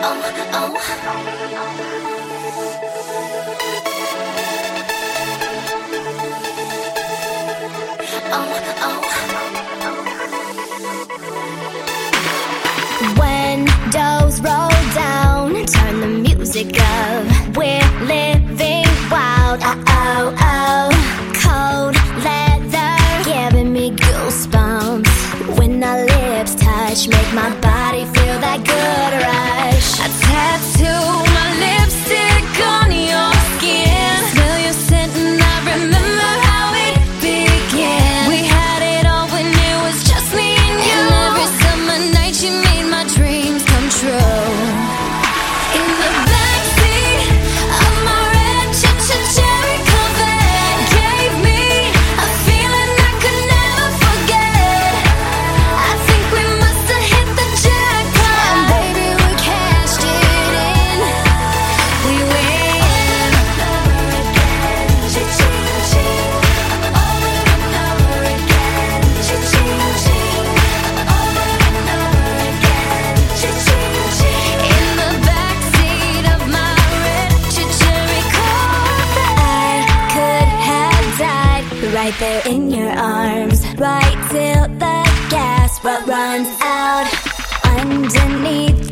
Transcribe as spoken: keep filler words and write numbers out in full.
Windows roll down, turn the music up. We're living wild. Oh oh oh. Cold leather, giving me goosebumps. When our lips touch, make my body feel that good rush. I tattoo my lipstick on your skin. Smell your scent and I remember how it began. We had it all when it was just me and you. And every summer night you made my dreams come true. In the backseat of my red cherry Corvette, gave me a feeling I could never forget. I think we must have hit the jackpot, and baby we cashed it in. We win over again, cha-ching, ching. Over and over again, cha-ching, ching. Over and over again, cha-ching, ching. In the backseat of my red cherry Corvette, I could have died right there in your arms, right till the gas runs out underneath